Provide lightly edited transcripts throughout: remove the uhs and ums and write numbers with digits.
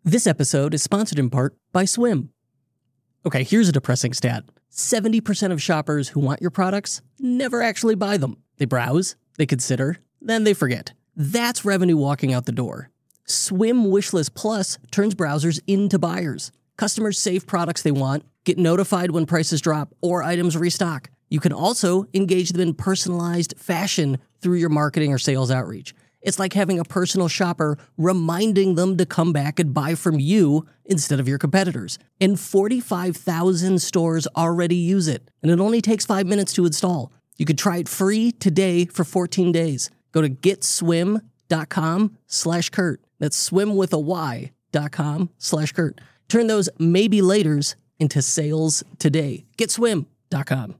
This episode is sponsored in part by Swim. Okay, here's a depressing stat. 70% of shoppers who want your products never actually buy them. They browse, they consider, then they forget. That's revenue walking out the door. Swim Wishlist Plus turns browsers into buyers. Customers save products they want, get notified when prices drop or items restock. You can also engage them in personalized fashion through your marketing or sales outreach. It's like having a personal shopper reminding them to come back and buy from you instead of your competitors. And 45,000 stores already use it, and it only takes 5 minutes to install. You could try it free today for 14 days. Go to getswim.com/Kurt. That's swim with a y.com/Kurt. Turn those maybe laters into sales today. Getswim.com.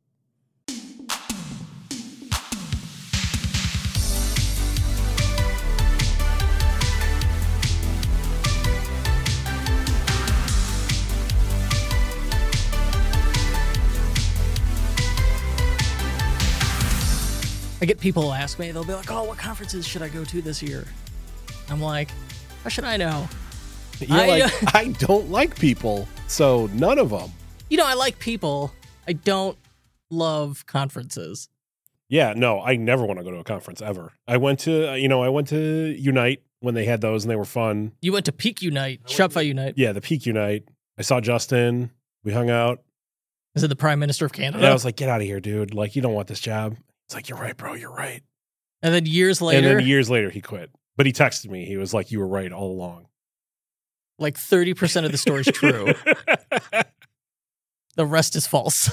I get people ask me, they'll be like, oh, what conferences should I go to this year? I'm like, how should I know? I don't like people, so none of them. You know, I like people. I don't love conferences. Yeah, no, I never want to go to a conference ever. I went to Unite when they had those and they were fun. You went to Peak Unite, Shopify Unite. Yeah, the Peak Unite. I saw Justin. We hung out. Is it the Prime Minister of Canada? And I was like, get out of here, dude. Like, you don't want this job. It's like, you're right, bro. You're right. And then years later, he quit. But he texted me. He was like, you were right all along. Like 30% of the story's true. The rest is false.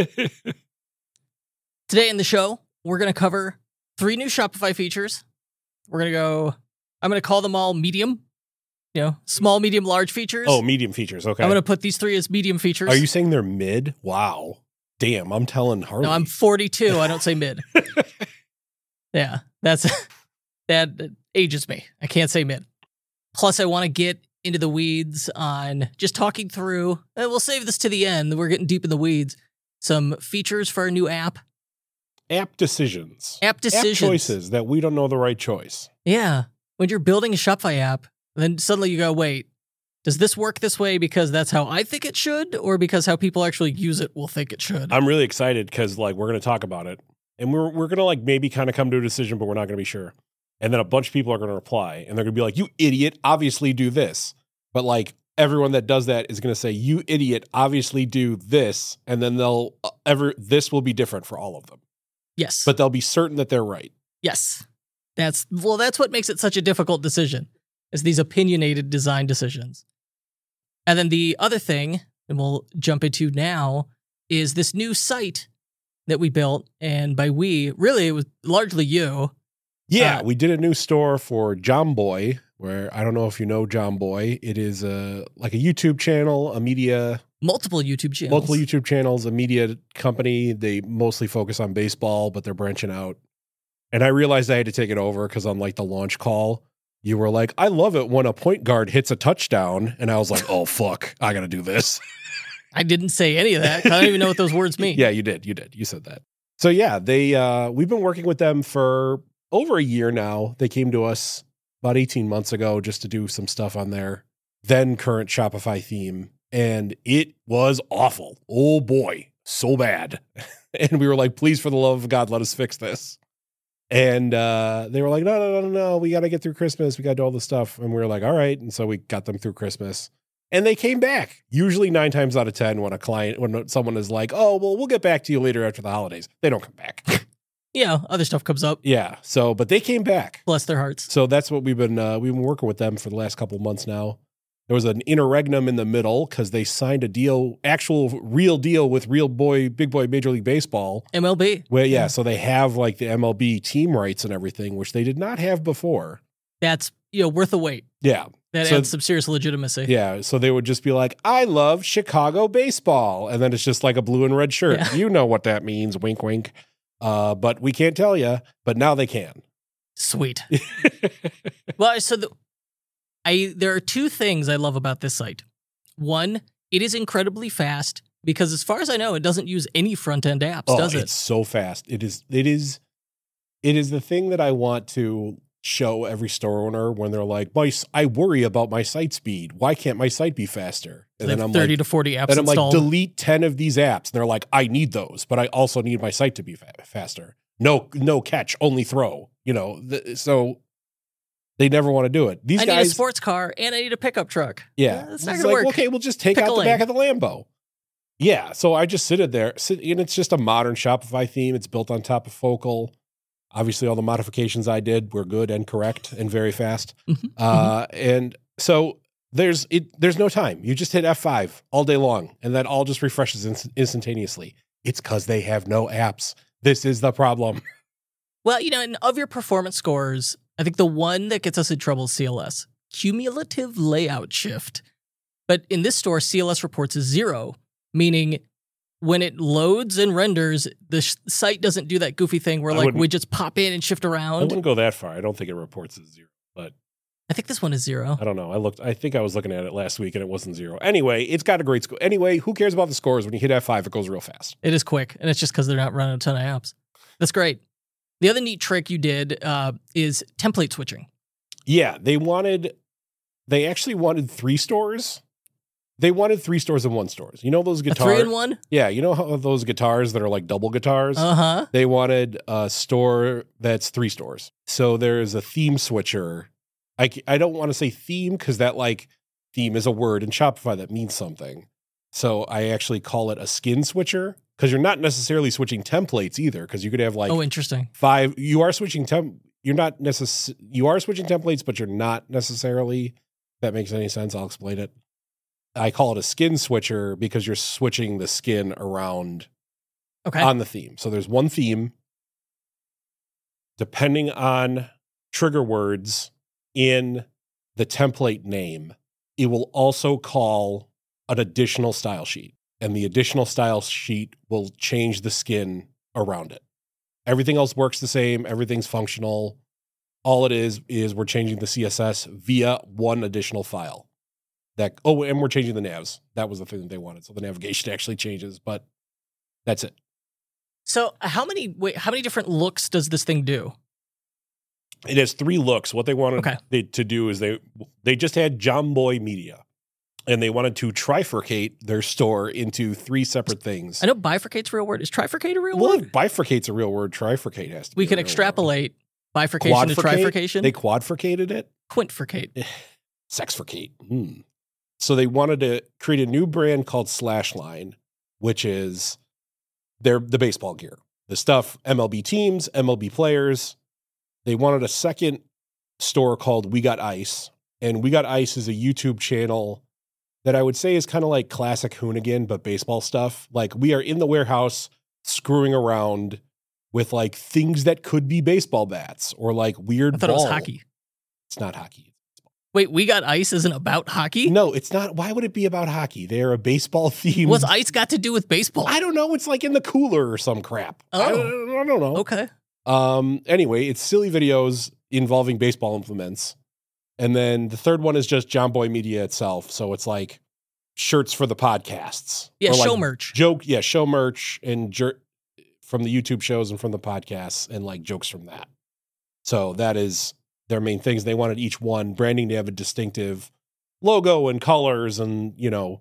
Today in the show, we're going to cover 3 new Shopify features. I'm going to call them all medium. You know, small, medium, large features. Oh, medium features. Okay. I'm going to put these 3 as medium features. Are you saying they're mid? Wow. Damn, I'm telling Harley. No, I'm 42. I don't say mid. Yeah, that ages me. I can't say mid. Plus, I want to get into the weeds on just talking through, and we'll save this to the end. We're getting deep in the weeds. Some features for our new app. App decisions. App choices that we don't know the right choice. Yeah. When you're building a Shopify app, then suddenly you go, wait, does this work this way because that's how I think it should, or because how people actually use it will think it should? I'm really excited because we're going to talk about it, and we're going to maybe kind of come to a decision, but we're not going to be sure. And then a bunch of people are going to reply, and they're going to be like, "You idiot! Obviously do this." But everyone that does that is going to say, "You idiot! Obviously do this," and then this will be different for all of them. Yes, but they'll be certain that they're right. Yes, that's what makes it such a difficult decision. Is these opinionated design decisions. And then the other thing, and we'll jump into now, is this new site that we built. And by we, really, it was largely you. Yeah, we did a new store for Jomboy, where I don't know if you know Jomboy. It is a YouTube channel, multiple YouTube channels, a media company. They mostly focus on baseball, but they're branching out. And I realized I had to take it over because on the launch call, you were like, I love it when a point guard hits a touchdown. And I was like, oh, fuck, I got to do this. I didn't say any of that. I don't even know what those words mean. Yeah, you did. You said that. So yeah, we've been working with them for over a year now. They came to us about 18 months ago just to do some stuff on their then current Shopify theme. And it was awful. Oh boy, so bad. And we were like, please, for the love of God, let us fix this. And they were like, no, we got to get through Christmas. We got to do all this stuff. And we were like, all right. And so we got them through Christmas. And they came back. Usually 9 times out of 10 when someone is like, oh, well, we'll get back to you later after the holidays. They don't come back. Yeah, other stuff comes up. Yeah. So, but they came back. Bless their hearts. So that's what we've been working with them for the last couple of months now. There was an interregnum in the middle because they signed a deal, real deal with big boy Major League Baseball. MLB. Well, yeah. So they have the MLB team rights and everything, which they did not have before. That's, worth a wait. Yeah. That adds some serious legitimacy. Yeah. So they would just be like, I love Chicago baseball. And then it's just like a blue and red shirt. Yeah. You know what that means. Wink, wink. But we can't tell you, but now they can. Sweet. Well, so there are 2 things I love about this site. One, it is incredibly fast because as far as I know, it doesn't use any front-end apps, does it? It's so fast. It is the thing that I want to show every store owner when they're like, I worry about my site speed. Why can't my site be faster? And then I'm 30 to 40 apps then I'm installed. like, delete 10 of these apps. And they're like, I need those, but I also need my site to be faster. No catch, only throw. So they never want to do it. These I guys need a sports car and I need a pickup truck. Yeah. It's not It's going to like, work. okay, we'll just take out the back of the Lambo. Yeah. So I just and it's just a modern Shopify theme. It's built on top of Focal. Obviously, all the modifications I did were good and correct and very fast. And so there's no time. You just hit F5 all day long, and that all just refreshes instantaneously. It's because they have no apps. This is the problem. Well, and of your performance scores, I think the one that gets us in trouble is CLS, cumulative layout shift. But in this store, CLS reports is 0, meaning when it loads and renders, the site doesn't do that goofy thing where widgets pop in and shift around. I wouldn't go that far. I don't think it reports as 0, but I think this one is 0. I don't know. I think I was looking at it last week and it wasn't 0. Anyway, it's got a great score. Anyway, who cares about the scores? When you hit F5, it goes real fast. It is quick, and it's just because they're not running a ton of apps. That's great. The other neat trick you did is template switching. Yeah, they actually wanted 3 stores. They wanted 3 stores in one stores. You know those guitars? 3-in-1? Yeah, you know how those guitars that are like double guitars? Uh-huh. They wanted a store that's 3 stores. So there's a theme switcher. I don't want to say theme because that theme is a word in Shopify that means something. So I actually call it a skin switcher because you're not necessarily switching templates either because you could have interesting. 5. You are switching you are switching templates, but you're not necessarily. If that makes any sense, I'll explain it. I call it a skin switcher because you're switching the skin around on the theme. So there's one theme. Depending on trigger words in the template name, it will also call an additional style sheet. And the additional style sheet will change the skin around it. Everything else works the same. Everything's functional. All it is we're changing the CSS via one additional file. And we're changing the navs. That was the thing that they wanted. So the navigation actually changes, but that's it. So how many different looks does this thing do? It has 3 looks. What they wanted to do is they just had Jomboy Media, and they wanted to trifurcate their store into 3 separate things. I know bifurcate's a real word. Is trifurcate a real word? Well, if bifurcate's a real word, trifurcate has to be. We can extrapolate bifurcation to trifurcation. They quadfurcated it? Quintfurcate. Sexfurcate. So they wanted to create a new brand called Slashline, which is the baseball gear. The stuff, MLB teams, MLB players. They wanted a second store called We Got Ice. And We Got Ice is a YouTube channel that I would say is kind of like classic Hoonigan, but baseball stuff. Like we are in the warehouse screwing around with things that could be baseball bats or weird I thought ball. It was hockey. It's not hockey. Wait, We Got Ice isn't about hockey? No, it's not. Why would it be about hockey? They're a baseball theme. What's ice got to do with baseball? I don't know. It's in the cooler or some crap. Oh. I don't know. Okay. Anyway, it's silly videos involving baseball implements. And then the third one is just Jomboy Media itself. So it's shirts for the podcasts. Yeah, or show merch. Show merch and from the YouTube shows and from the podcasts and jokes from that. So that is their main things. They wanted each one branding to have a distinctive logo and colors and,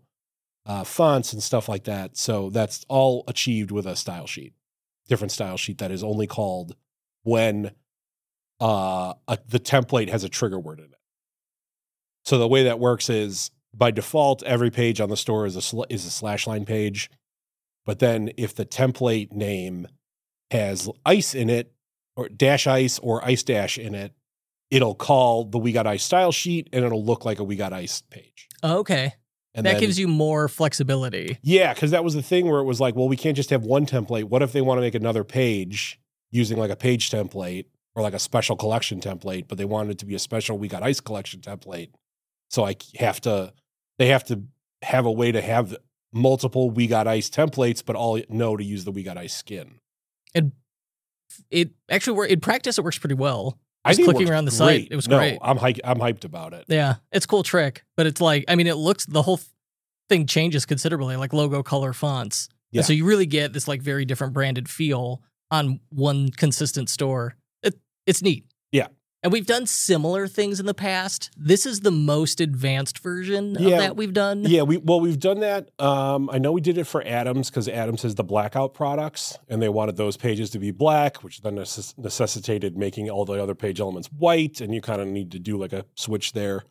fonts and stuff like that. So that's all achieved with a style sheet, different style sheet that is only called when the template has a trigger word in it. So the way that works is by default, every page on the store is a Slashline page. But then if the template name has ice in it or dash ice or ice dash in it, it'll call the We Got Ice style sheet and it'll look like a We Got Ice page. Okay. And that gives you more flexibility. Yeah, because that was the thing where it was well, we can't just have one template. What if they want to make another page using a page template or a special collection template, but they wanted it to be a special We Got Ice collection template. So they have to have a way to have multiple We Got Ice templates, but all know to use the We Got Ice skin. And it actually, in practice, it works pretty well. I think clicking around the site, it was great. I'm hyped about it. Yeah, it's a cool trick, but it's it looks, the whole thing changes considerably, logo, color, fonts. Yeah. And so you really get this very different branded feel on one consistent store. It's neat. Yeah. And we've done similar things in the past. This is the most advanced version of that we've done. Yeah, we've done that. I know we did it for Adams because Adams has the blackout products, and they wanted those pages to be black, which then necessitated making all the other page elements white, and you kind of need to do like a switch there.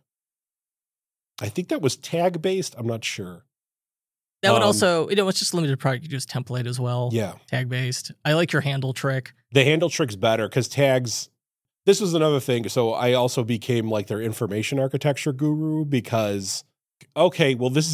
I think that was tag based. I'm not sure. That would also, it's just limited product. You do template as well. Yeah, tag based. I like your handle trick. The handle trick's better because tags. This was another thing. So I also became like their information architecture guru because, okay, well, this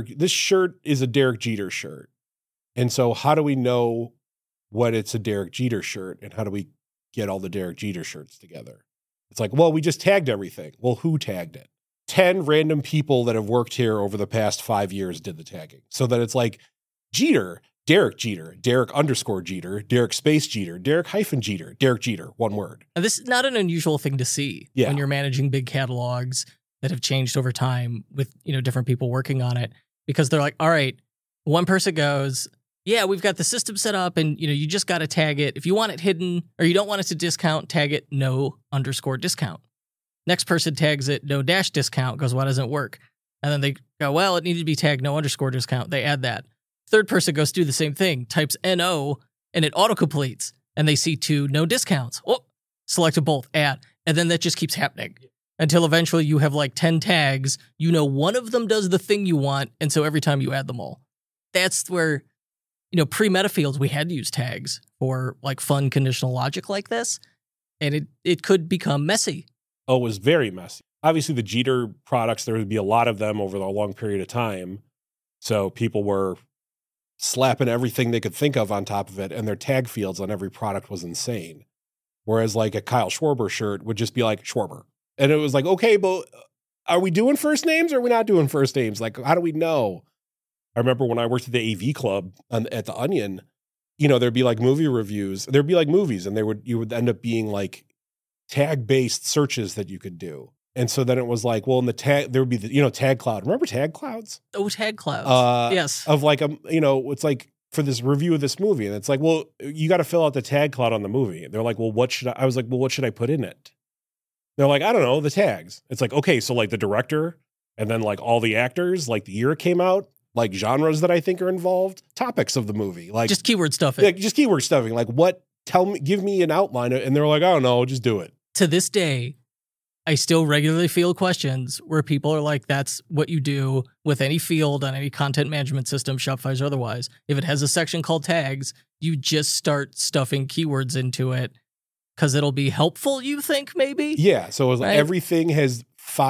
shirt is a Derek Jeter shirt. And so how do we know what it's a Derek Jeter shirt and how do we get all the Derek Jeter shirts together? It's like, well, we just tagged everything. Well, who tagged it? 10 random people that have worked here over the past 5 years did the tagging. So that it's like Jeter, Derek Jeter, Derek _ Jeter, Derek space Jeter, Derek - Jeter, Derek Jeter, one word. And this is not an unusual thing to see when you're managing big catalogs that have changed over time with, different people working on it, because they're like, all right, one person goes, yeah, we've got the system set up and, you just got to tag it. If you want it hidden or you don't want it to discount, tag it no _ discount. Next person tags it no - discount, goes, why doesn't it work? And then they go, well, it needed to be tagged no _ discount. They add that. Third person goes do the same thing, types NO, and it autocompletes. And they see 2 no discounts. Oh, selected both, add. And then that just keeps happening until eventually you have like 10 tags. One of them does the thing you want. And so every time you add them all. That's where, pre-meta fields, we had to use tags for like fun conditional logic like this. And it could become messy. Oh, it was very messy. Obviously, the Jeter products, there would be a lot of them over a long period of time. So people were slapping everything they could think of on top of it, and their tag fields on every product was insane. Whereas like a Kyle Schwarber shirt would just be like Schwarber. And it was like, okay, but are we doing first names or are we not doing first names? Like, how do we know? I remember when I worked at the AV Club at the Onion, there'd be like movie reviews. There'd be like movies, and you would end up being like tag-based searches that you could do. And so then it was like, well, in the tag, there would be the, Tag Cloud. Remember Tag Clouds? Oh, Tag Clouds. Yes. Of like, it's like for this review of this movie. And it's like, well, you got to fill out the Tag Cloud on the movie. They're like, well, what should I was like, well, what should I put in it? They're like, I don't know, the tags. It's like, okay, so like the director and then like all the actors, like the year it came out, like genres that I think are involved, topics of the movie. Like just keyword stuffing. Yeah, just keyword stuffing. Like give me an outline. And they're like, I don't know, just do it. To this day, I still regularly field questions where people are like, that's what you do with any field on any content management system, Shopify's or otherwise. If it has a section called tags, you just start stuffing keywords into it because it'll be helpful, you think, maybe? Yeah. So right? Everything has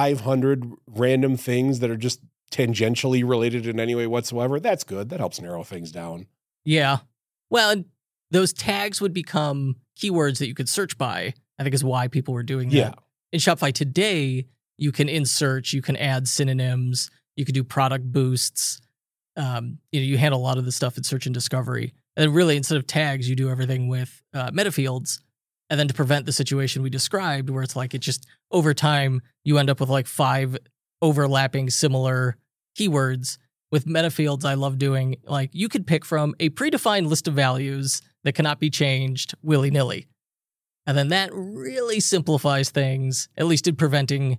500 random things that are just tangentially related in any way whatsoever. That's good. That helps narrow things down. Yeah. Well, and those tags would become keywords that you could search by, I think is why people were doing that. Yeah. In Shopify today, you can in search, you can add synonyms, you can do product boosts. You handle a lot of the stuff in search and discovery. And really, instead of tags, you do everything with meta fields. And then to prevent the situation we described, where it's like it just over time, you end up with like 5 overlapping similar keywords. With meta fields, I love doing like you could pick from a predefined list of values that cannot be changed willy-nilly. And then that really simplifies things, at least in preventing,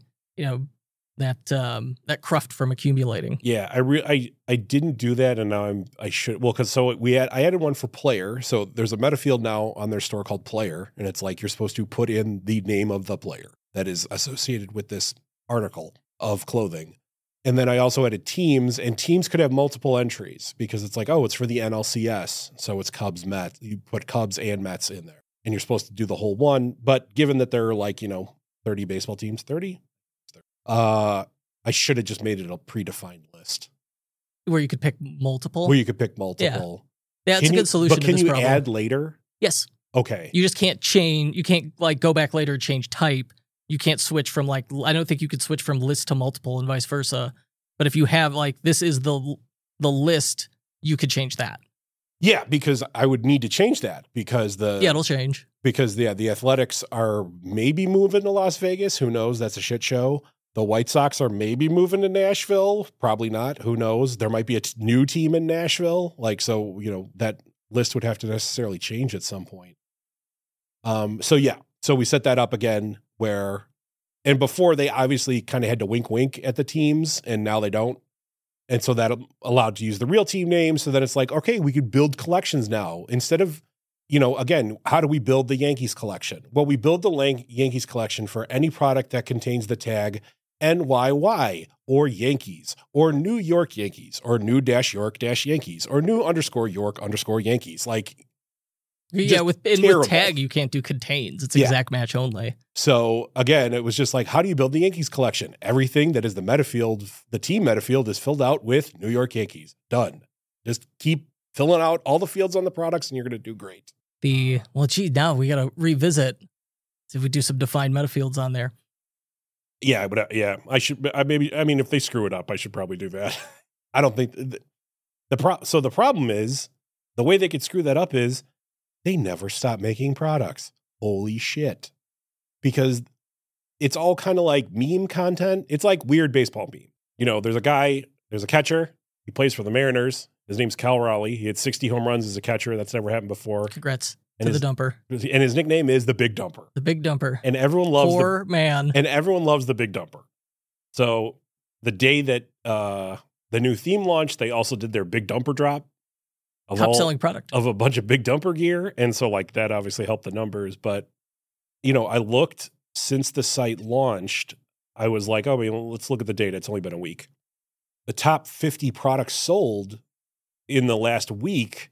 that cruft from accumulating. Yeah, I didn't do that, and now I should. Well, because I added one for player. So there's a meta field now on their store called player, and it's like you're supposed to put in the name of the player that is associated with this article of clothing. And then I also added teams, and teams could have multiple entries because it's like, oh, it's for the NLCS, so it's Cubs, Mets. You put Cubs and Mets in there. And you're supposed to do the whole one. But given that there are like, 30 baseball teams, 30? I should have just made it a predefined list. Where you could pick multiple? Yeah. That's a good solution to this problem. But can you add later? Yes. Okay. You just can't change. You can't like go back later and change type. You can't switch from like, I don't think you could switch from list to multiple and vice versa. But if you have like, this is the list, you could change that. Yeah, because I would need to change that because it'll change. Because the Athletics are maybe moving to Las Vegas. Who knows? That's a shit show. The White Sox are maybe moving to Nashville. Probably not. Who knows? There might be a new team in Nashville. That list would have to necessarily change at some point. So we set that up again. and before they obviously kind of had to wink at the teams, and now they don't. And so that allowed to use the real team names. So that it's like, okay, we could build collections now instead of, again, how do we build the Yankees collection? Well, we build the Yankees collection for any product that contains the tag NYY or Yankees or New York Yankees or new-York Yankees or new_York_Yankees. Like, yeah, with tag, you can't do contains. It's exact match only. So again, it was just like, how do you build the Yankees collection? Everything that is the team meta field is filled out with New York Yankees. Done. Just keep filling out all the fields on the products and you're going to do great. Now we got to revisit. See if we do some defined meta fields on there. Yeah, but I should, if they screw it up, I should probably do that. I don't think so the problem is the way they could screw that up is they never stop making products. Holy shit. Because it's all kind of like meme content. It's like weird baseball meme. There's a catcher. He plays for the Mariners. His name's Cal Raleigh. He had 60 home runs as a catcher. That's never happened before. Congrats to the dumper. And his nickname is the Big Dumper. The Big Dumper. And everyone loves man. And everyone loves the Big Dumper. So the day that the new theme launched, they also did their Big Dumper drop. Top selling product. Of a bunch of Big Dumper gear. And so like that obviously helped the numbers. But, I looked since the site launched, I was like, let's look at the data. It's only been a week. The top 50 products sold in the last week,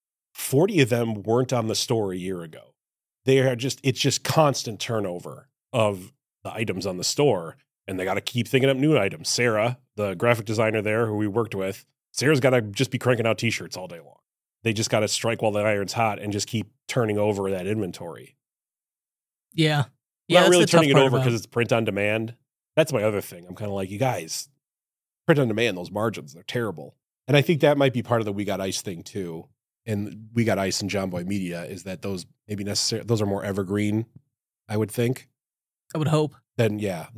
40 of them weren't on the store a year ago. It's just constant turnover of the items on the store. And they got to keep thinking up new items. Sarah, the graphic designer there who we worked with, Sarah's got to just be cranking out t-shirts all day long. They just got to strike while the iron's hot and just keep turning over that inventory. Yeah. Not really turning it over because it's print on demand. That's my other thing. I'm kind of like, you guys, print on demand, those margins, they're terrible. And I think that might be part of the We Got Ice thing too. And We Got Ice and John Boy Media is that those are more evergreen, I would think. I would hope. Then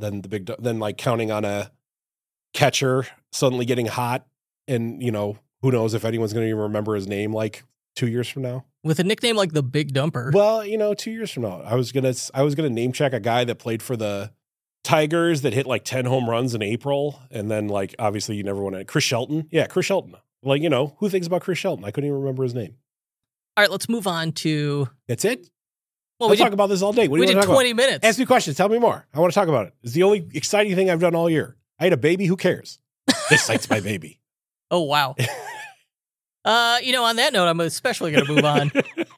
like counting on a catcher suddenly getting hot and, who knows if anyone's going to even remember his name like 2 years from now. With a nickname like the Big Dumper. Well, 2 years from now, I was gonna name check a guy that played for the Tigers that hit like 10 home runs in April, and then like obviously you never want to. Chris Shelton, yeah, Chris Shelton. Like who thinks about Chris Shelton? I couldn't even remember his name. All right, let's move on to. That's it. Well, we talk about this all day. What do you want to talk 20 minutes. Ask me questions. Tell me more. I want to talk about it. It's the only exciting thing I've done all year. I had a baby. Who cares? This site's my baby. Oh wow. On that note, I'm especially going to move on.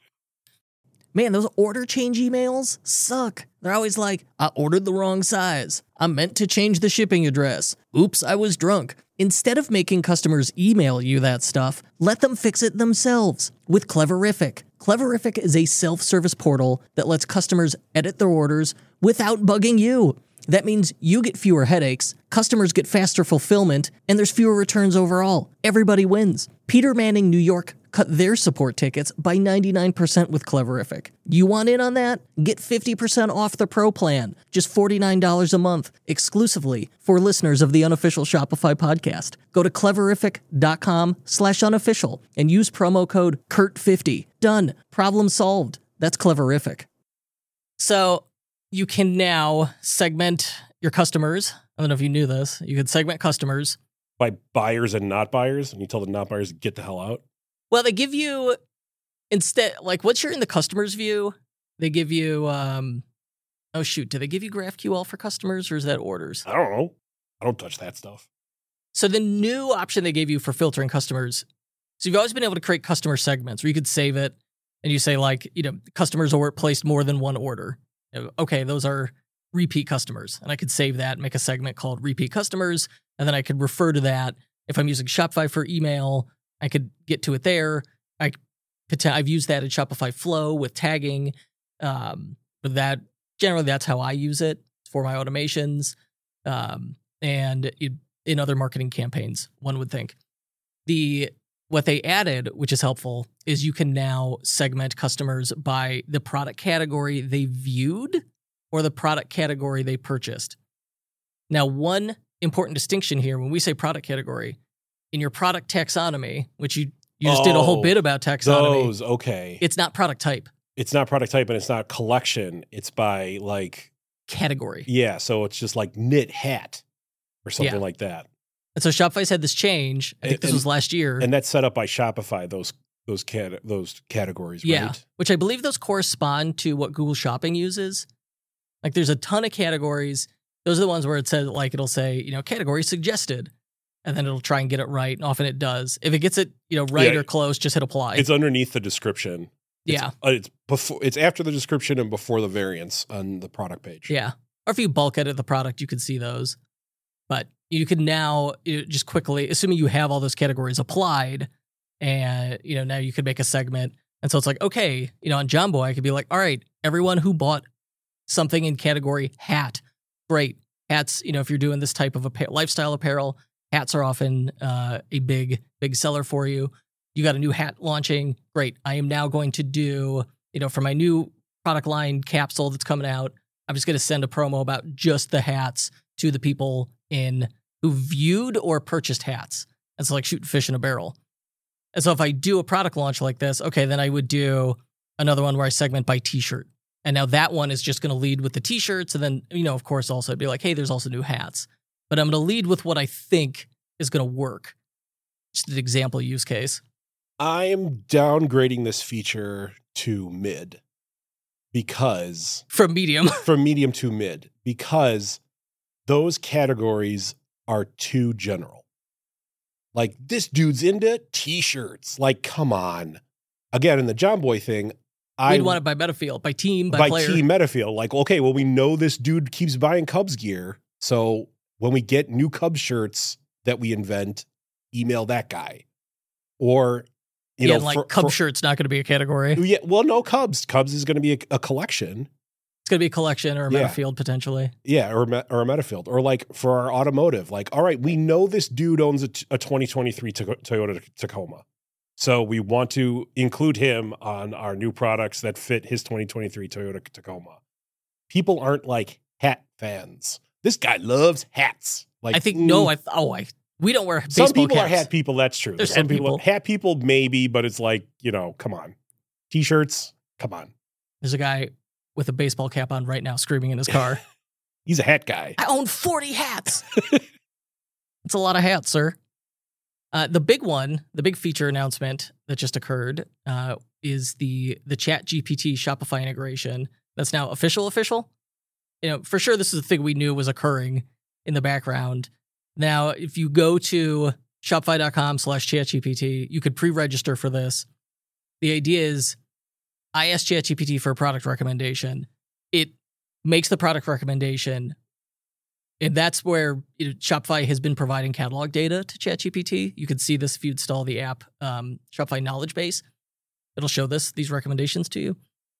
Man, those order change emails suck. They're always like, I ordered the wrong size. I meant to change the shipping address. Oops, I was drunk. Instead of making customers email you that stuff, let them fix it themselves with Cleverific. Cleverific is a self-service portal that lets customers edit their orders without bugging you. That means you get fewer headaches, customers get faster fulfillment, and there's fewer returns overall. Everybody wins. Peter Manning New York cut their support tickets by 99% with Cleverific. You want in on that? Get 50% off the Pro plan, just $49 a month, exclusively for listeners of the Unofficial Shopify podcast. Go to cleverific.com/unofficial and use promo code KURT50. Done. Problem solved. That's Cleverific. So you can now segment your customers. I don't know if you knew this. You can segment customers by buyers and not buyers, and you tell the not buyers to get the hell out. Well, they give you instead, like once you're in the customer's view, they give you, do they give you GraphQL for customers or is that orders? I don't know. I don't touch that stuff. So the new option they gave you for filtering customers, so you've always been able to create customer segments where you could save it and you say like, customers placed more than one order. Okay, those are repeat customers. And I could save that and make a segment called repeat customers. And then I could refer to that. If I'm using Shopify for email, I could get to it there. I've used that in Shopify Flow with tagging. But that's how I use it for my automations. And in other marketing campaigns, one would think. What they added, which is helpful, is you can now segment customers by the product category they viewed or the product category they purchased. Now, one important distinction here, when we say product category, in your product taxonomy, which you just did a whole bit about taxonomy. Okay. It's not product type. It's not product type and it's not collection. It's by like category. Yeah, so it's just like knit hat or something like that. And so Shopify's had this change. I think this was last year. And that's set up by Shopify, those categories, right? Which I believe those correspond to what Google Shopping uses. Like there's a ton of categories. Those are the ones where it says, like, it'll say, category suggested. And then it'll try and get it right. And often it does. If it gets it, right or close, just hit apply. It's underneath the description. It's after the description and before the variants on the product page. Yeah. Or if you bulk edit the product, you can see those. But you can now just quickly, assuming you have all those categories applied, and now you could make a segment. And so it's like, okay, on John Boy, I could be like, all right, everyone who bought something in category hat, great. Hats, if you're doing this type of lifestyle apparel, hats are often a big seller for you. You got a new hat launching, great. I am now going to do, for my new product line capsule that's coming out, I'm just going to send a promo about just the hats to the people who viewed or purchased hats. And so like shooting fish in a barrel. And so if I do a product launch like this, okay, then I would do another one where I segment by t-shirt. And now that one is just going to lead with the t-shirts. And then, of course, also be like, hey, there's also new hats. But I'm going to lead with what I think is going to work. Just an example use case. I'm downgrading this feature to mid because... From medium. From medium to mid. Because those categories are too general. Like, this dude's into t-shirts. Like, come on. Again, in the John Boy thing, we'd want it by metafield, by team, by player. By team metafield. Like, okay, well, we know this dude keeps buying Cubs gear. So when we get new Cubs shirts that we invent, email that guy. Or, Cubs shirt's not going to be a category. Yeah, well, no, Cubs. Cubs is going to be a collection. It's going to be a collection or a metafield potentially. Yeah, or a metafield. Or like for our automotive, like, all right, we know this dude owns a 2023 Toyota Tacoma. So we want to include him on our new products that fit his 2023 Toyota Tacoma. People aren't like hat fans. This guy loves hats. Like, I think, we don't wear baseball Some people caps. are hat people, that's true. There's some people. Hat people maybe, but it's like, come on. T-shirts, come on. There's a guy with a baseball cap on right now screaming in his car. He's a hat guy. I own 40 hats. It's a lot of hats, sir. The big feature announcement that just occurred is the ChatGPT Shopify integration. That's now official. For sure, this is the thing we knew was occurring in the background. Now, if you go to shopify.com/ChatGPT, you could pre-register for this. The idea is I asked ChatGPT for a product recommendation. It makes the product recommendation. And that's where Shopify has been providing catalog data to ChatGPT. You can see this if you install the app, Shopify Knowledge Base. It'll show these recommendations to you.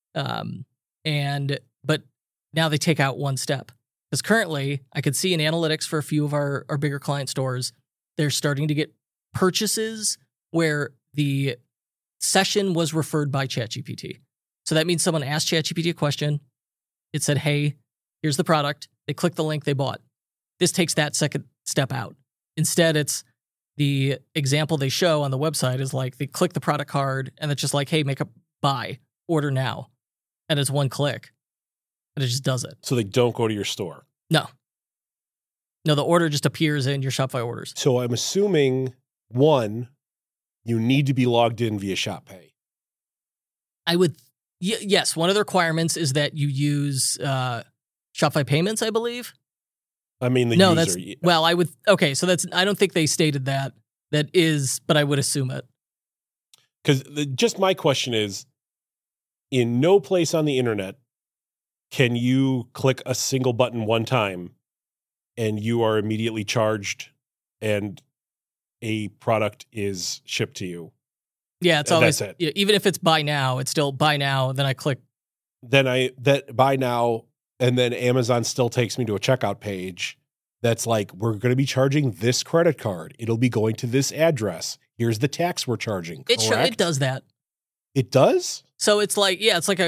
But now they take out one step. Because currently, I could see in analytics for a few of our bigger client stores, they're starting to get purchases where the session was referred by ChatGPT. So that means someone asked ChatGPT a question. It said, hey, here's the product. They clicked the link, they bought. This takes that second step out. Instead, it's the example they show on the website is like they click the product card and it's just like, hey, make a buy, order now. And it's one click. And it just does it. So they don't go to your store? No, the order just appears in your Shopify orders. So I'm assuming, one, you need to be logged in via ShopPay. Yes, one of the requirements is that you use Shopify Payments, I believe. I mean, so I don't think they stated that. That is, but I would assume it. Because just my question is, in no place on the internet can you click a single button one time and you are immediately charged and a product is shipped to you. Yeah, it's always, that's it. Even if it's buy now, it's still buy now. Then I click. Buy now. And then Amazon still takes me to a checkout page that's like, we're going to be charging this credit card. It'll be going to this address. Here's the tax we're charging. It does that. It does? So it's like, it's like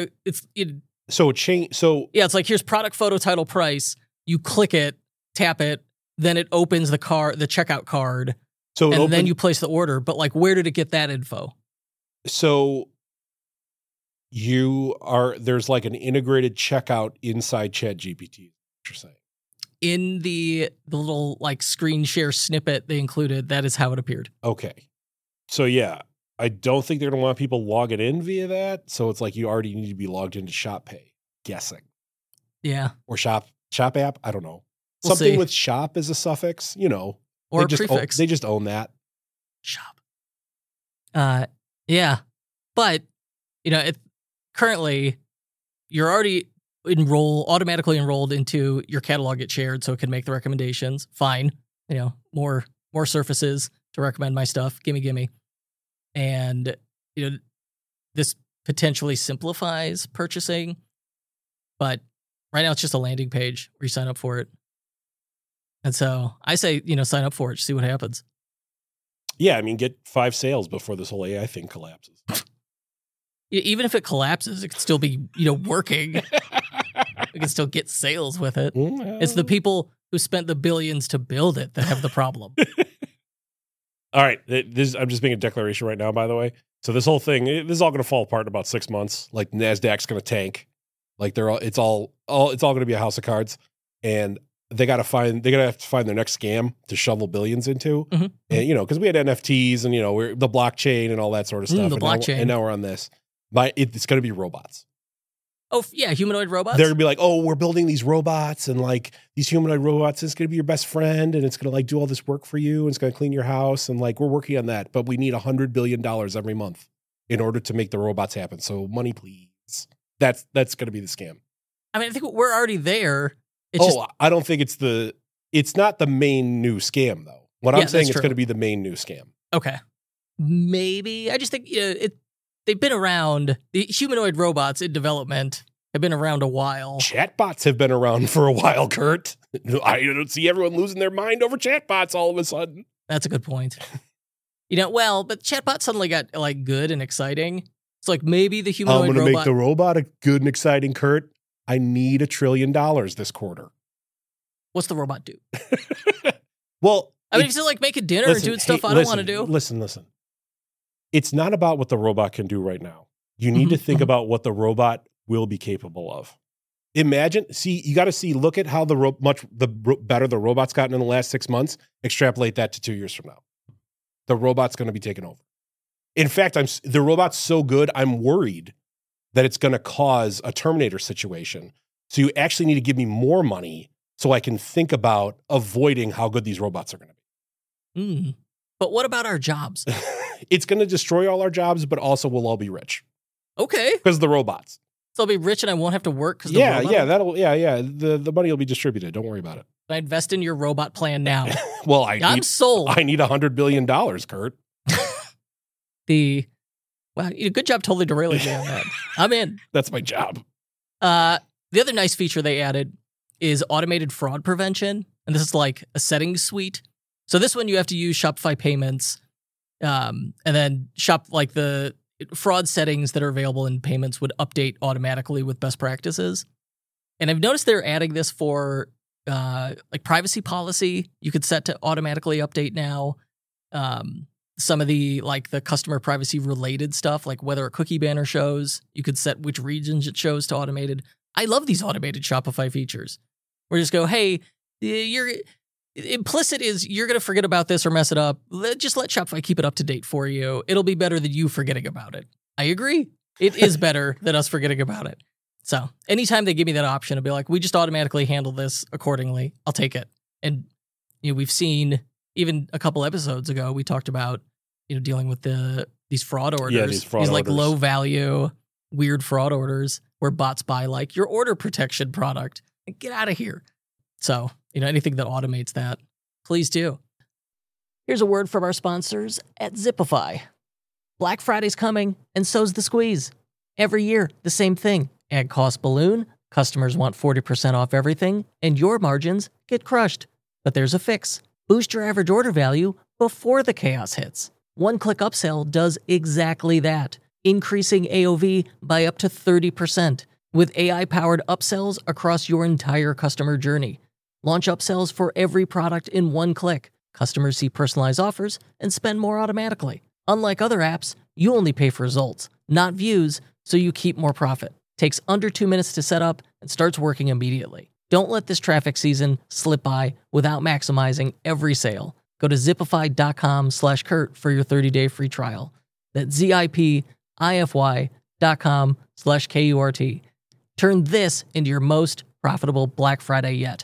it's like, here's product photo, title, price. You click it, tap it, then it opens the checkout card. Then you place the order. But like, where did it get that info? So there's like an integrated checkout inside ChatGPT. What you're saying. In the little like screen share snippet they included, that is how it appeared. Okay. So yeah, I don't think they're going to want people logging in via that. So it's like you already need to be logged into Shop Pay, guessing. Yeah. Or Shop App. I don't know. We'll Something see. with shop is a suffix, Or they prefix. They just own that. Shop. Yeah. But, currently you're already automatically enrolled into your catalog get shared so it can make the recommendations. Fine. More surfaces to recommend my stuff. Gimme. And, this potentially simplifies purchasing, but right now it's just a landing page where you sign up for it. And so I say, sign up for it, see what happens. Yeah, I mean, get 5 sales before this whole AI thing collapses. Even if it collapses, it could still be, working. We can still get sales with it. It's the people who spent the billions to build it that have the problem. All right. I'm just making a declaration right now, by the way. So this whole thing, this is all going to fall apart in about 6 months. Like NASDAQ's going to tank. Like it's all going to be a house of cards. And they got to have to find their next scam to shovel billions into. Mm-hmm. And, because we had NFTs and, we're the blockchain and all that sort of stuff. The blockchain. And now we're on this. It's going to be robots. Oh, yeah, humanoid robots? They're going to be like, oh, we're building these robots, and like these humanoid robots is going to be your best friend, and it's going to like do all this work for you, and it's going to clean your house, and like we're working on that, but we need $100 billion every month in order to make the robots happen. So money, please. That's going to be the scam. I mean, I think we're already there. I don't think it's not the main new scam, though. What I'm saying is going to be the main new scam. Okay. Maybe. I just think they've been around. The humanoid robots in development have been around a while. Chatbots have been around for a while, Kurt. I don't see everyone losing their mind over chatbots all of a sudden. That's a good point. But chatbots suddenly got like good and exciting. It's like maybe the humanoid robot. I'm going to make the robot good and exciting, Kurt. I need $1 trillion this quarter. What's the robot do? Well, I mean, is it like making dinner and doing stuff I don't want to do? Listen. It's not about what the robot can do right now. You need to think about what the robot will be capable of. You got to look at how much better the robot's gotten in the last 6 months. Extrapolate that to 2 years from now. The robot's going to be taken over. In fact, the robot's so good, I'm worried that it's going to cause a Terminator situation. So you actually need to give me more money so I can think about avoiding how good these robots are going to be. But what about our jobs? It's going to destroy all our jobs, but also we'll all be rich. Okay. Because of the robots. So I'll be rich and I won't have to work because the money will be distributed. Don't worry about it. I invest in your robot plan now. Well, I'm sold. I need $100 billion, Kurt. Good job totally derailing me on that. I'm in. That's my job. The other nice feature they added is automated fraud prevention. And this is like a settings suite. So this one you have to use Shopify payments. And then the fraud settings that are available in payments would update automatically with best practices. And I've noticed they're adding this for privacy policy. You could set to automatically update now. Some of the customer privacy related stuff, like whether a cookie banner shows, you could set which regions it shows to automated. I love these automated Shopify features where you just go, hey, implicit is you're going to forget about this or mess it up. Just let Shopify keep it up to date for you. It'll be better than you forgetting about it. I agree. It is better than us forgetting about it. So anytime they give me that option, I'll be like, we just automatically handle this accordingly. I'll take it. And we've seen even a couple episodes ago, we talked about dealing with these fraud orders. Yeah, these fraud orders. Low value, weird fraud orders where bots buy your order protection product. Get out of here. So, anything that automates that, please do. Here's a word from our sponsors at Zipify. Black Friday's coming, and so's the squeeze. Every year, the same thing. Ad costs balloon, customers want 40% off everything, and your margins get crushed. But there's a fix. Boost your average order value before the chaos hits. One-click upsell does exactly that, increasing AOV by up to 30%, with AI-powered upsells across your entire customer journey. Launch upsells for every product in one click. Customers see personalized offers and spend more automatically. Unlike other apps, you only pay for results, not views, so you keep more profit. Takes under 2 minutes to set up and starts working immediately. Don't let this traffic season slip by without maximizing every sale. Go to zipify.com/Kurt for your 30-day free trial. That's zipify.com/KURT. Turn this into your most profitable Black Friday yet.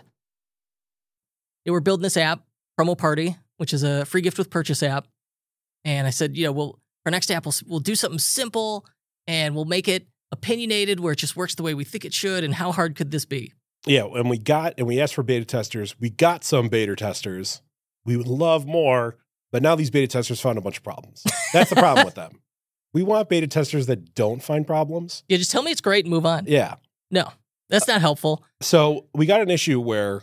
They were building this app, Promo Party, which is a free gift with purchase app. And I said, our next app, we'll do something simple and we'll make it opinionated where it just works the way we think it should. And how hard could this be? Yeah, and we asked for beta testers. We got some beta testers. We would love more, but now these beta testers found a bunch of problems. That's the problem with them. We want beta testers that don't find problems. Yeah, just tell me it's great and move on. Yeah. No, that's not helpful. So we got an issue where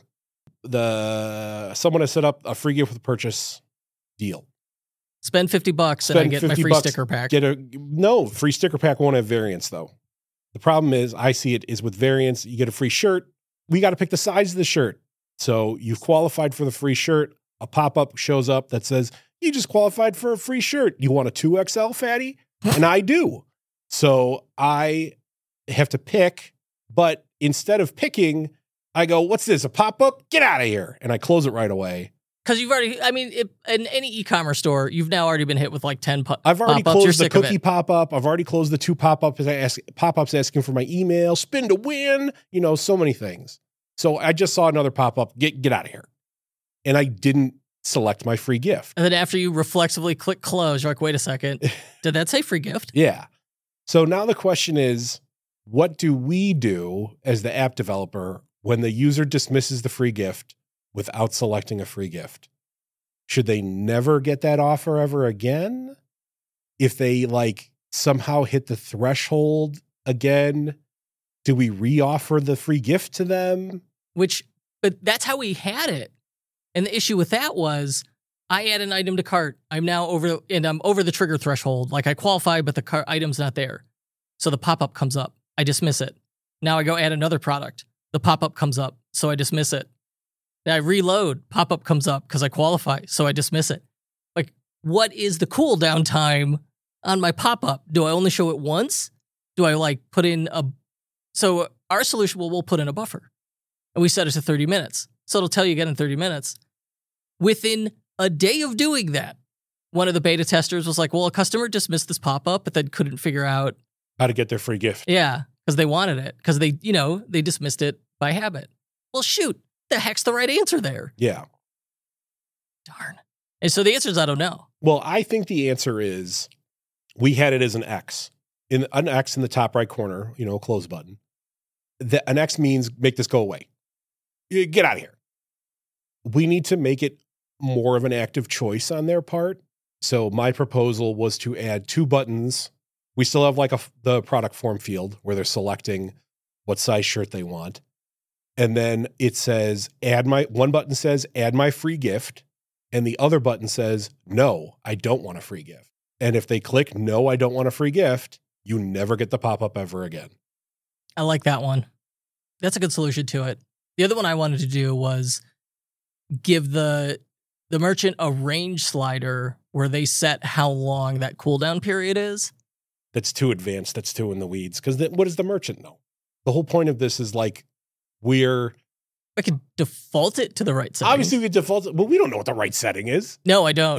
someone has set up a free gift with purchase deal. Spend $50 and I get my free sticker pack. No, free sticker pack won't have variants though. The problem is, I see it is with variants, you get a free shirt. We got to pick the size of the shirt. So you've qualified for the free shirt. A pop-up shows up that says, you just qualified for a free shirt. You want a 2XL fatty? And I do. So I have to pick, but instead of picking, I go, what's this, a pop-up? Get out of here. And I close it right away. Because you've already, in any e-commerce store, you've now already been hit with like 10 pop-ups. I've already closed the cookie pop-up. I've already closed the 2 pop-ups asking for my email, spin to win, so many things. So I just saw another pop-up, get out of here. And I didn't select my free gift. And then after you reflexively click close, you're like, wait a second, did that say free gift? Yeah. So now the question is, what do we do as the app developer when the user dismisses the free gift without selecting a free gift? Should they never get that offer ever again? If they somehow hit the threshold again, do we re-offer the free gift to them? But that's how we had it. And the issue with that was I add an item to cart. I'm over the trigger threshold. Like I qualify, but the cart item's not there. So the pop-up comes up. I dismiss it. Now I go add another product. The pop-up comes up. So I dismiss it. Then I reload. Pop-up comes up because I qualify. So I dismiss it. Like, what is the cooldown time on my pop-up? Do I only show it once? Do I put in so our solution, we'll put in a buffer and we set it to 30 minutes. So it'll tell you again in 30 minutes. Within a day of doing that, one of the beta testers was like, well, a customer dismissed this pop-up, but then couldn't figure out how to get their free gift. Yeah, because they wanted it, because they dismissed it by habit. Well, shoot, the heck's the right answer there? Yeah. Darn. And so the answer is, I don't know. Well, I think the answer is we had it as an X. An X in the top right corner, close button. An X means make this go away. Get out of here. We need to make it more of an active choice on their part. So my proposal was to add 2 buttons. We still have the product form field where they're selecting what size shirt they want. And then it says, one button says, add my free gift. And the other button says, no, I don't want a free gift. And if they click, no, I don't want a free gift, you never get the pop-up ever again. I like that one. That's a good solution to it. The other one I wanted to do was give the merchant a range slider where they set how long that cooldown period is. That's too advanced. That's too in the weeds. Because what does the merchant know? The whole point of this is I could default it to the right setting. Obviously, we could default it, but we don't know what the right setting is. No, I don't.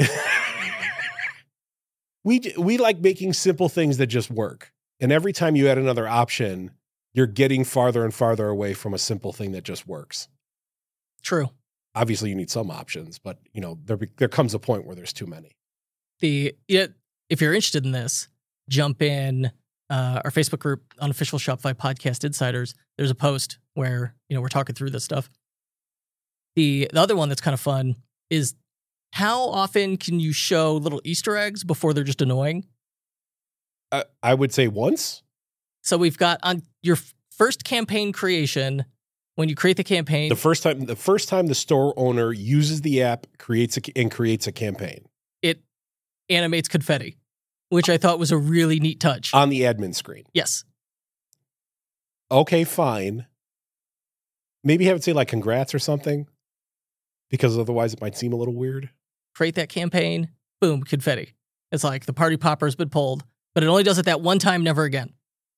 We like making simple things that just work. And every time you add another option, you're getting farther and farther away from a simple thing that just works. True. Obviously, you need some options, but there comes a point where there's too many. If you're interested in this, jump in our Facebook group, Unofficial Shopify Podcast Insiders. There's a post where we're talking through this stuff. The other one that's kind of fun is how often can you show little Easter eggs before they're just annoying? I would say once. So we've got on your first campaign creation, when you create the campaign. The first time the store owner uses the app, creates a campaign. It animates confetti, which I thought was a really neat touch. On the admin screen. Yes. Okay, fine. Maybe have it say congrats or something, because otherwise it might seem a little weird. Create that campaign, boom, confetti. It's like the party popper has been pulled, but it only does it that one time, never again.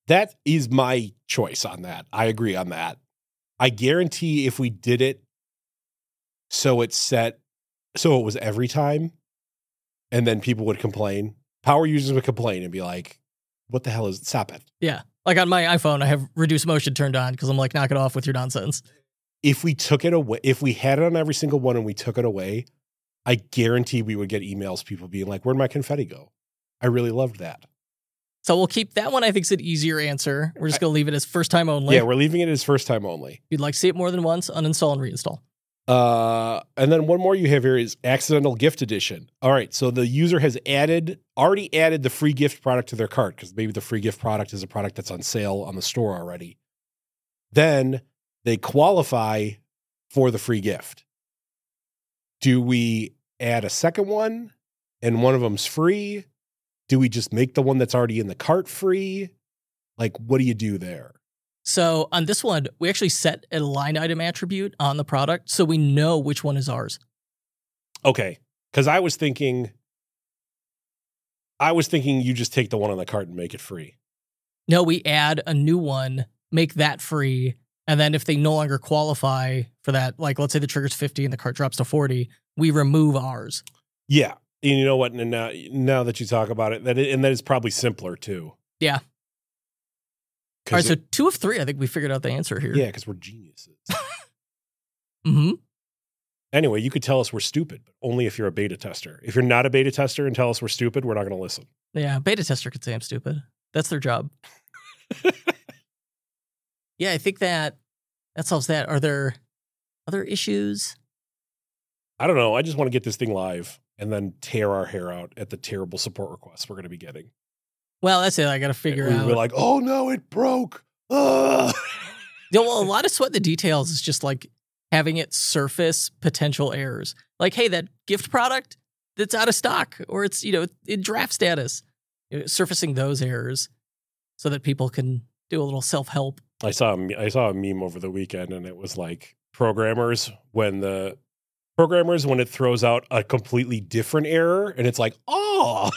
That is my choice on that. I agree on that. I guarantee if we did it so it was every time, and then people would complain. Power users would complain and be like, what the hell is, stop it. Yeah. Like on my iPhone, I have reduce motion turned on because I'm like, knock it off with your nonsense. If we took it away, if we had it on every single one and we took it away, I guarantee we would get emails, people being like, where'd my confetti go? I really loved that. So we'll keep that one. I think is an easier answer. We're just going to leave it as first time only. Yeah, we're leaving it as first time only. If you'd like to see it more than once, uninstall and reinstall. And then one more you have here is accidental gift edition. All right. So the user has already added the free gift product to their cart because maybe the free gift product is a product that's on sale on the store already. Then they qualify for the free gift. Do we add a second one and one of them's free? Do we just make the one that's already in the cart free? Like, what do you do there? So on this one, we actually set a line item attribute on the product so we know which one is ours. Okay. Because I was thinking you just take the one on the cart and make it free. No, we add a new one, make that free, and then if they no longer qualify for that, like let's say the trigger's 50 and the cart drops to 40, we remove ours. Yeah. And you know what? And now that you talk about it, that is probably simpler too. Yeah. All right, so 2 of 3, I think we figured out the answer here. Yeah, because we're geniuses. Mm-hmm. Anyway, you could tell us we're stupid, but only if you're a beta tester. If you're not a beta tester and tell us we're stupid, we're not going to listen. Yeah, beta tester could say I'm stupid. That's their job. Yeah, I think that solves that. Are there other issues? I don't know. I just want to get this thing live and then tear our hair out at the terrible support requests we're going to be getting. Well, that's it. I got to figure out. We're like, oh no, it broke. Well, a lot of sweat the details is just like having it surface potential errors. Like, hey, that gift product that's out of stock or it's, in draft status. Surfacing those errors so that people can do a little self-help. I saw a meme over the weekend and it was like programmers when it throws out a completely different error and it's like, oh,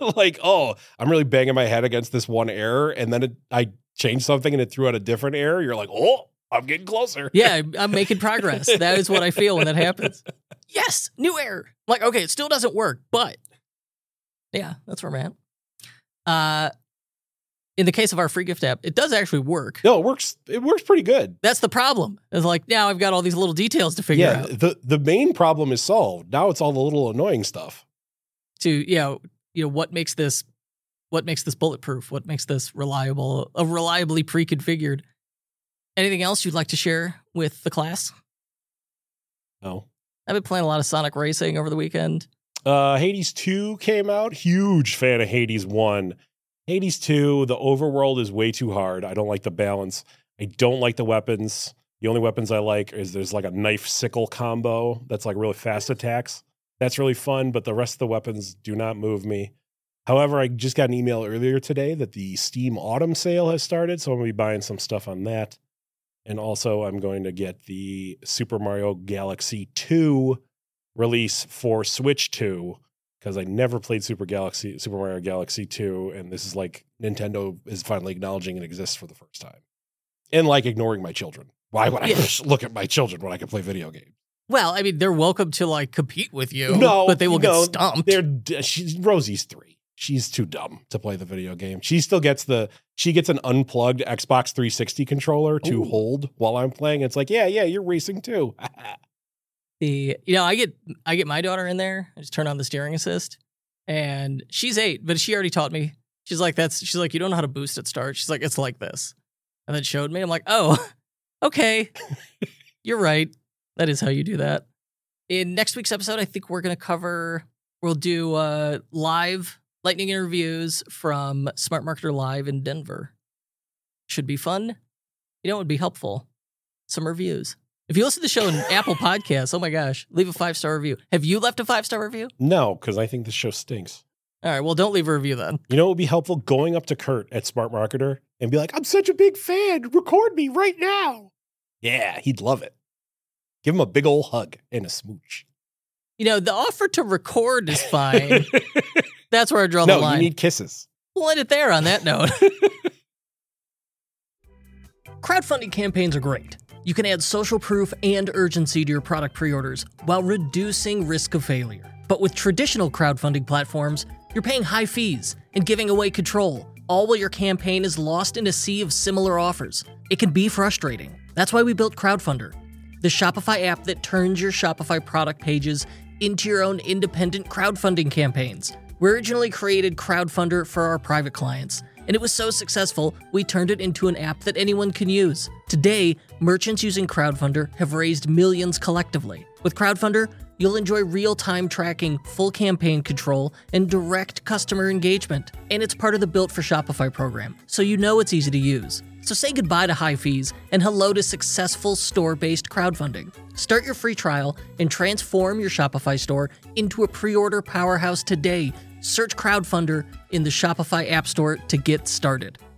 I'm really banging my head against this one error. And then I changed something and it threw out a different error. You're like, oh, I'm getting closer. Yeah, I'm making progress. That is what I feel when that happens. Yes, new error. Like, okay, it still doesn't work, but yeah, that's where I'm at. In the case of our free gift app, it does actually work. No, it works. It works pretty good. That's the problem. It's like, now I've got all these little details to figure out. The main problem is solved. Now it's all the little annoying stuff. To, what makes this bulletproof? What makes this reliably pre-configured? Anything else you'd like to share with the class? No. I've been playing a lot of Sonic Racing over the weekend. Hades 2 came out. Huge fan of Hades 1. Hades 2, the overworld is way too hard. I don't like the balance. I don't like the weapons. The only weapons I like is there's like a knife sickle combo that's like really fast attacks. That's really fun, but the rest of the weapons do not move me. However, I just got an email earlier today that the Steam Autumn sale has started, so I'm going to be buying some stuff on that. And also, I'm going to get the Super Mario Galaxy 2 release for Switch 2, because I never played Super Mario Galaxy 2, and this is like Nintendo is finally acknowledging it exists for the first time. And like ignoring my children. Why would I look at my children when I can play video games? Well, I mean, they're welcome to like compete with you, but they will get stomped. Rosie's 3. She's too dumb to play the video game. She still gets an unplugged Xbox 360 controller to hold while I'm playing. It's like, yeah, you're racing too. I get my daughter in there. I just turn on the steering assist, and she's 8, but she already taught me. She's like, you don't know how to boost at start. She's like, it's like this, and then showed me. I'm like, oh, okay, you're right. That is how you do that. In next week's episode, I think we'll do live lightning interviews from Smart Marketer Live in Denver. Should be fun. It would be helpful. Some reviews. If you listen to the show in Apple Podcasts, oh my gosh, leave a 5-star review. Have you left a 5-star review? No, because I think the show stinks. All right, well, don't leave a review then. You know what would be helpful? Going up to Kurt at Smart Marketer and be like, I'm such a big fan. Record me right now. Yeah, he'd love it. Give him a big old hug and a smooch. The offer to record is fine. That's where I draw the line. No, you need kisses. We'll end it there on that note. Crowdfunding campaigns are great. You can add social proof and urgency to your product pre-orders while reducing risk of failure. But with traditional crowdfunding platforms, you're paying high fees and giving away control, all while your campaign is lost in a sea of similar offers. It can be frustrating. That's why we built Crowdfunder, the Shopify app that turns your Shopify product pages into your own independent crowdfunding campaigns. We originally created Crowdfunder for our private clients, and it was so successful, we turned it into an app that anyone can use. Today, merchants using Crowdfunder have raised millions collectively. With Crowdfunder, you'll enjoy real-time tracking, full campaign control, and direct customer engagement. And it's part of the Built for Shopify program, so you know it's easy to use. So say goodbye to high fees and hello to successful store-based crowdfunding. Start your free trial and transform your Shopify store into a pre-order powerhouse today. Search Crowdfunder in the Shopify App Store to get started.